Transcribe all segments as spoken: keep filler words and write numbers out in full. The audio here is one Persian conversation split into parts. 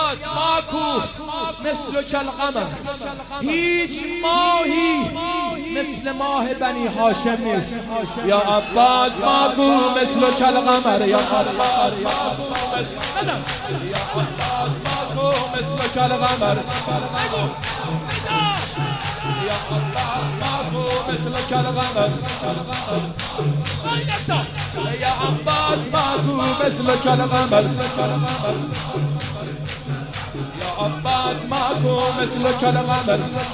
عباس ماکو مثل کالقمر، هیچ ماهی مثل ماه بنی هاشم نیست. یا عباس ماکو مثل کالقمر، یا عباس ماکو مثل یا عباس ماکو مثل کالقمر، یا عباس ماکو مثل کالقمر، یا عباس ماکو مثل کالقمر، یا عباس ماکو مثل کالقمر،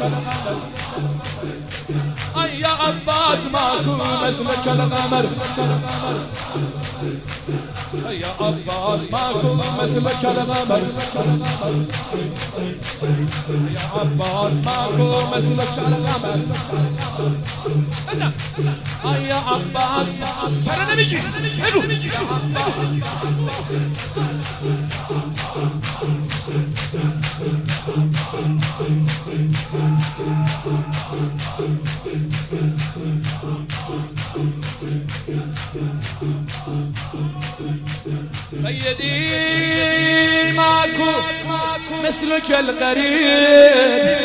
یا عباس ماکو مثل کالقمر، یا عباس ماکو مثل کالقمر، یا عباس ماکو مثل کالقمر، یا عباس چرا نمیگی؟ بگو سيدي ماكو مثلك القريب،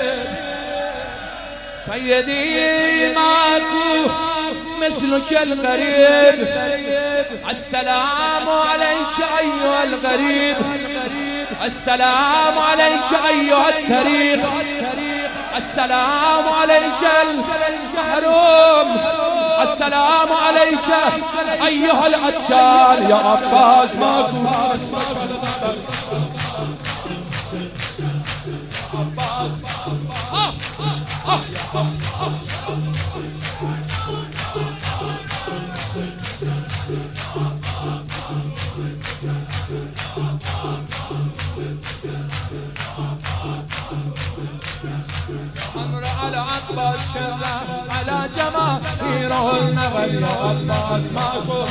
سيدي ماكو مثلك القريب، السلام عليك أيها الغريب، السلام عليك أيها التاريخ، السلام عليك المحروم، السلام عليك أيها الأطفال. يا عباس ماكو أمر على عباس شرع على جماهيره النغل. يا عباس ماكو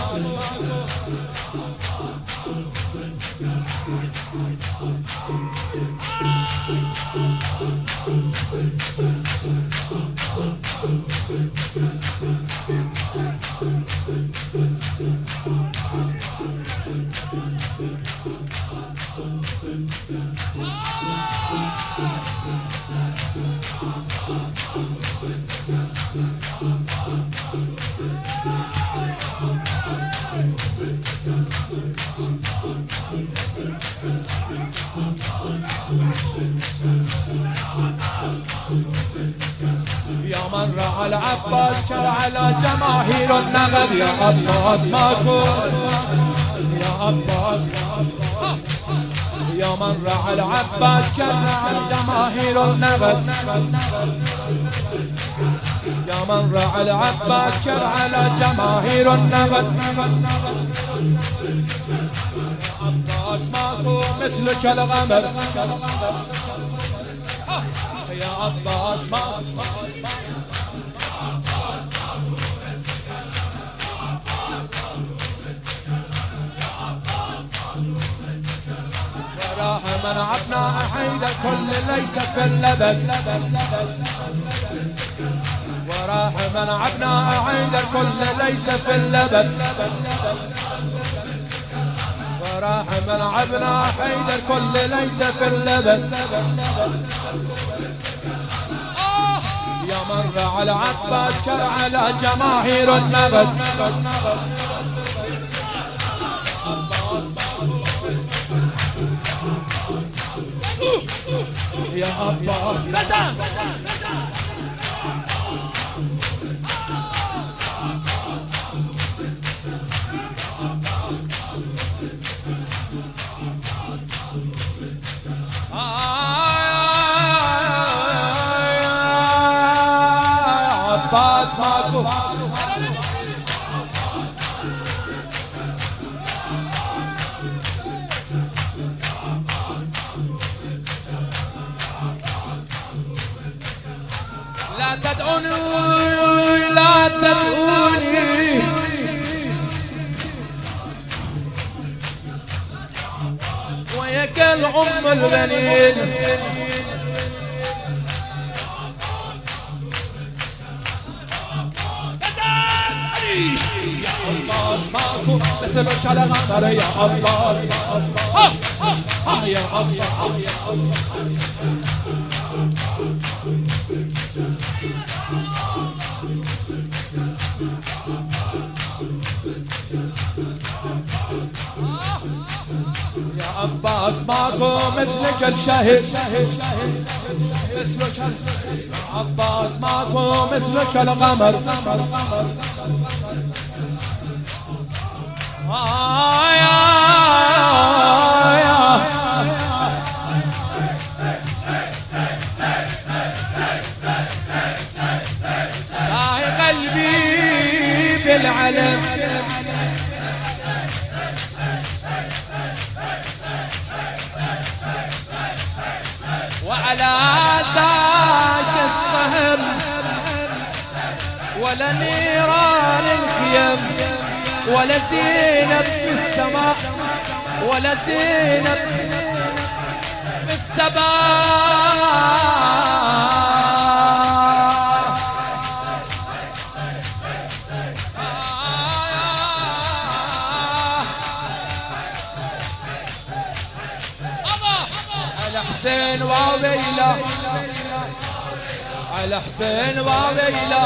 يا من رأى العباس شرع على جماهير النغد. يا عباس ماكو يا عباس، يا من رأى العباس شرع على جماهير النغد، يا من رأى العباس شرع على جماهير النغد. عباس ماكو مثل كالقمر، يا عباس ماكو وراح منعبنا حيد الكل ليس في اللبن، وراح منعبنا حيد الكل ليس في اللبن، وراح منعبنا حيد الكل ليس في اللبن. يا من رأى العباس شرع على جماهير النغد. يا عباس عباس ماكو لا تدعوني لا تدعوني وياك الأم البنين. يا الله عباس ماكو مثلك القمر يا الله ها ها يا الله يا الله يا عباس ماكو مثلك الشهيد مثلك عباس ماكو مثلك القمر آه يا يا ساعي قلبي بالعلم وعلى ذاك الصهر ولا نيران الخيم ولا زينب في السماء ولا زينب في السماء على حسين وويله على حسين وويله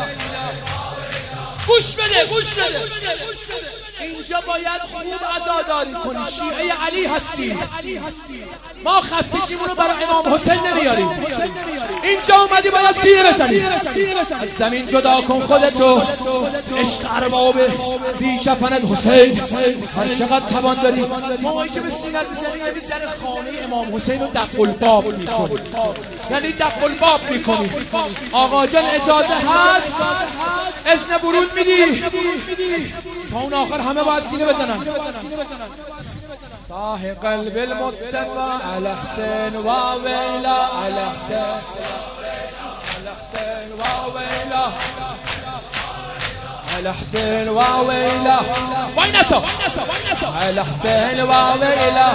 گوش بده گوش بده اینجا باید خوب عزاداری کنی شیعه علی هستی ما خستگیمون رو برای امام حسین نمیاریم اینجا اومدی باید سینه بزنی از زمین جدا کن خودتو عشق ارباب بی کفنت حسین هر چقدر توان داری ما که به سینت بزنی یعنی در خانه امام حسین رو دق الباب میکنی یعنی دق الباب میکنی آقا جان اجازه هست اذن ورود میدی تا اون آخر همه باید سینه بزنن صاحی قلب المصطفى على حسین و ویلا على حسین على حسین و ویلا على حسین و ویلا وين نسو على حسین و ویلا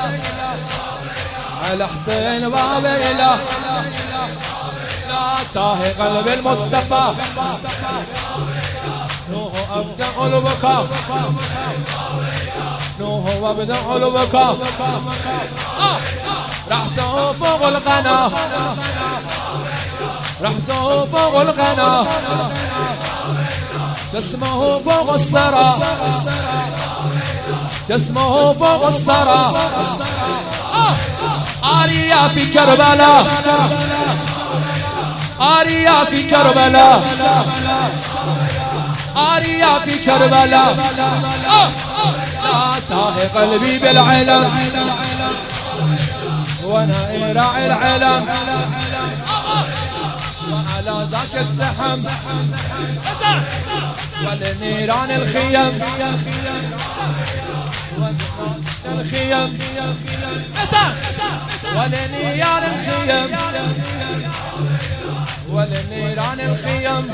على حسین و ویلا صاحي قلب المصطفى نوح أبدأ البكاء نوح أبدأ البكاء رأسه فوق القنا رأسه فوق القنا جسمه فوق الثرى جسمه فوق الثرى آريا في كربلاء آريا في كربلاء آريا في كربلاء ساهي قلبي بالعلم وانا راعي العلم وعلى ذاك الزحم ولنيران الخيم الخيم ولنيران الخيم ولنيران الخيم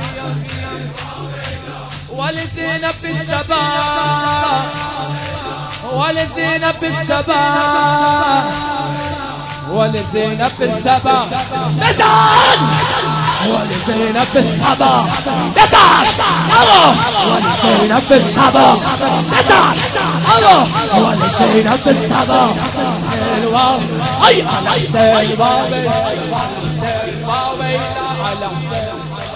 ولزينب بالسبا ولزينب بالسبا ولزينب بالسبا نزال ولزينب بالسبا نزال الله ولزينب بالسبا نزال الله ولزينب بالسبا حلوة أي على حسين بابي حسين بابي على حسين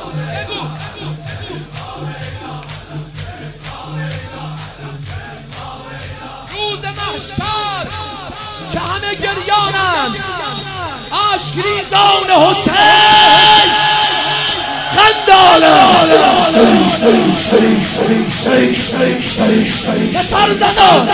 روز محشر که همه گریانند اشکریزان حسین خندانه به سر زدن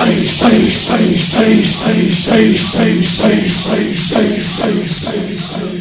say, say, say, say, say, say, say, say, say, say.